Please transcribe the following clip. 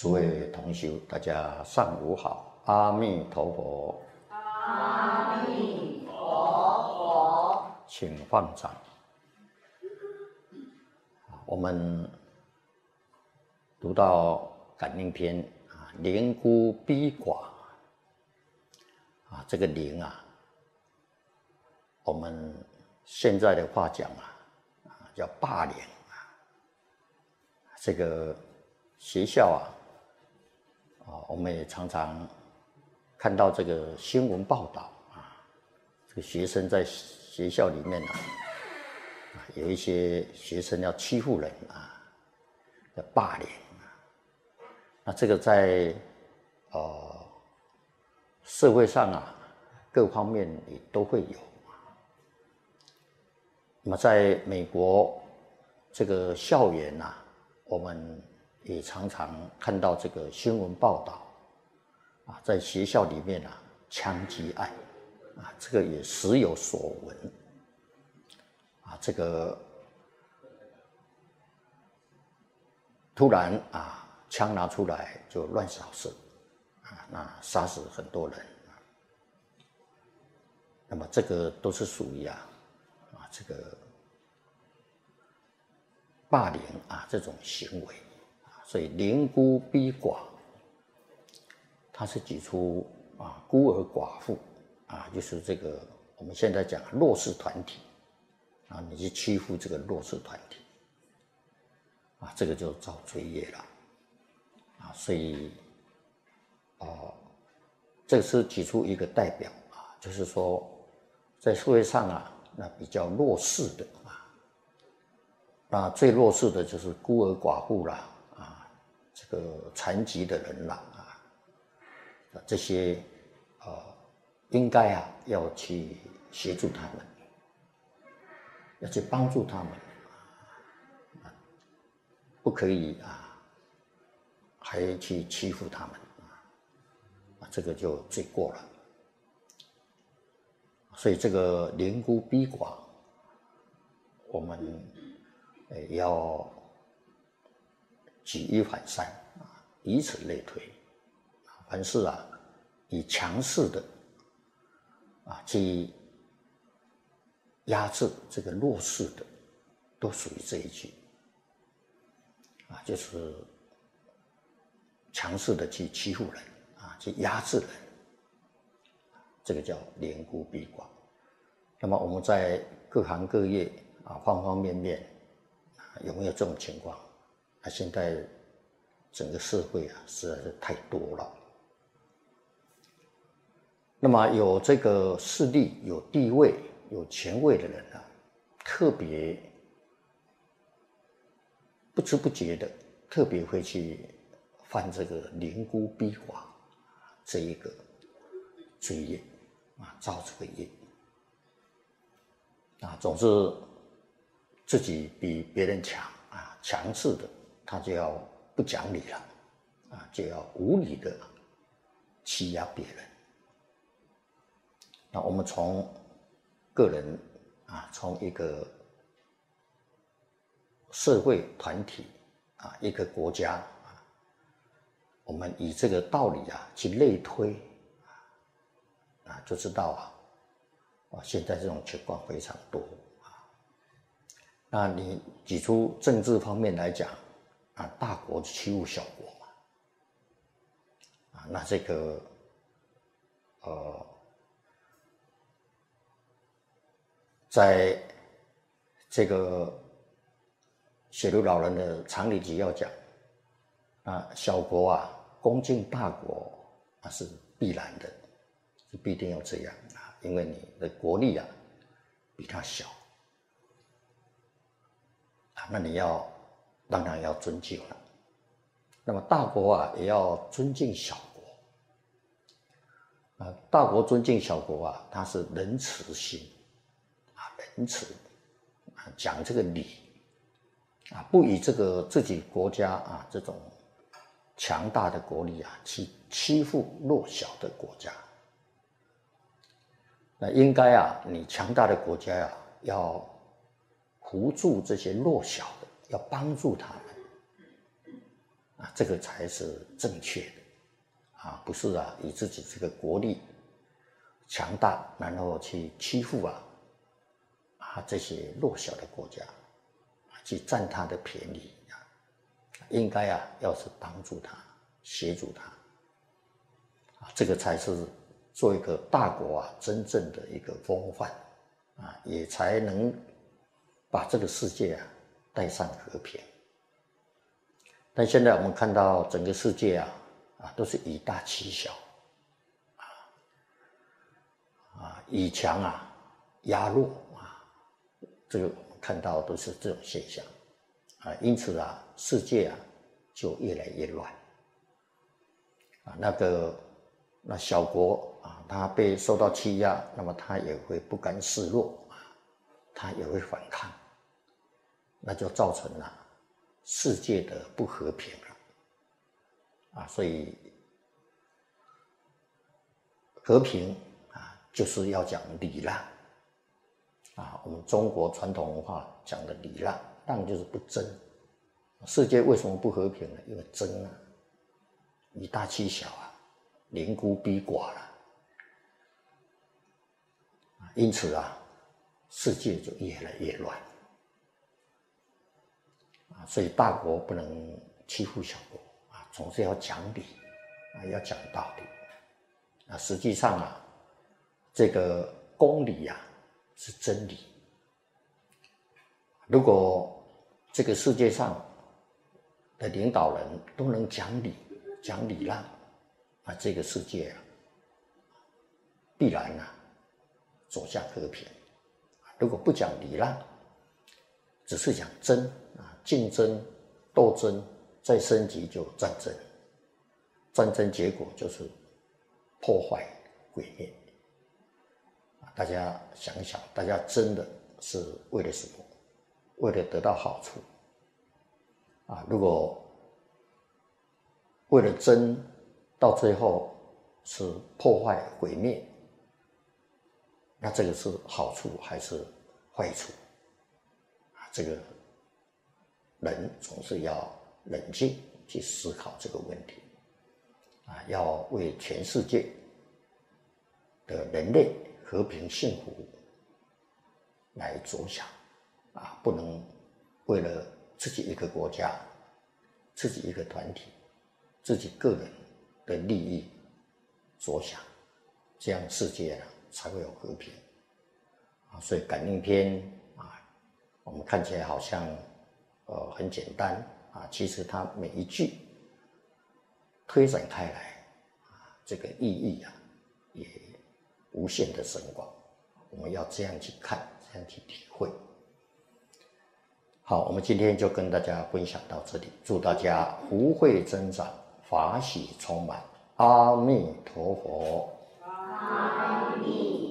诸位同修，大家上午好，阿弥陀佛。 阿弥陀佛。 请放掌。我们读到感应篇啊，灵孤逼寡啊，这个灵啊，我们现在的话讲叫霸凌啊。这个学校我们也常常看到这个新闻报道啊，这个学生在学校里面有一些学生要欺负人要霸凌那这个在社会上各方面也都会有。那么在美国这个校园我们也常常看到这个新闻报道在学校里面枪击案这个也时有所闻这个突然枪拿出来就乱扫射那杀死很多人那么这个都是属于这个霸凌这种行为所以灵孤逼寡它是指出孤儿寡妇就是这个我们现在讲弱势团体你去欺负这个弱势团体这个就遭罪业了所以这是举出一个代表就是说在社会上那比较弱势的那最弱势的就是孤儿寡妇啦这个残疾的人啦这些应该要去协助他们，要去帮助他们不可以还去欺负他们这个就罪过了。所以这个灵孤逼寡我们要举一反三以此类推凡是以强势的去压制这个弱势的都属于这一句就是强势的去欺负人去压制人，这个叫灵孤逼寡。那么我们在各行各业方方面面有没有这种情况现在整个社会实在是太多了。那么有这个势力有地位有权位的人特别不知不觉的特别会去犯这个灵孤逼寡这一个罪业造这个业总是自己比别人强强势的他就要不讲理了就要无理的欺压别人。那我们从个人从一个社会团体一个国家我们以这个道理去类推就知道现在这种情况非常多那你举出政治方面来讲大国欺负小国那这个在这个写入老人的常理集要讲小国恭敬大国是必然的，是必定要这样因为你的国力比他小那你当然要尊敬了。那么大国也要尊敬小国大国尊敬小国它是仁慈心仁慈讲这个理不以这个自己国家这种强大的国力去欺负弱小的国家。那应该你强大的国家要扶助这些弱小的，要帮助他们这个才是正确的不是以自己这个国力强大，然后去欺负这些弱小的国家，去占他的便宜应该要是帮助他，协助他这个才是做一个大国真正的一个风范也才能把这个世界带上和平。但现在我们看到整个世界都是以大欺小以强压弱这个我们看到都是这种现象因此世界就越来越乱那小国他被受到欺压，那么他也会不甘示弱他也会反抗，那就造成了世界的不和平了所以和平就是要讲礼让我们中国传统文化讲的礼让，让就是不争。世界为什么不和平呢？因为争以大欺小凌孤逼寡了因此世界就越来越乱所以大国不能欺负小国总是要讲理要讲道理实际上这个公理是真理。如果这个世界上的领导人都能讲礼让这个世界必然走向和平。如果不讲礼让，只是讲竞争斗争，再升级就战争，战争结果就是破坏毁灭大家想一想，大家争的是为了什么？为了得到好处如果为了争到最后是破坏毁灭，那这个是好处还是坏处这个人总是要冷静去思考这个问题要为全世界的人类和平幸福来着想不能为了自己一个国家、自己一个团体、自己个人的利益着想，这样世界才会有和平所以感应篇我们看起来好像很简单其实它每一句推展开来这个意义也无限的深广。我们要这样去看，这样去体会。好，我们今天就跟大家分享到这里，祝大家福慧增长，法喜充满，阿弥陀佛。 阿弥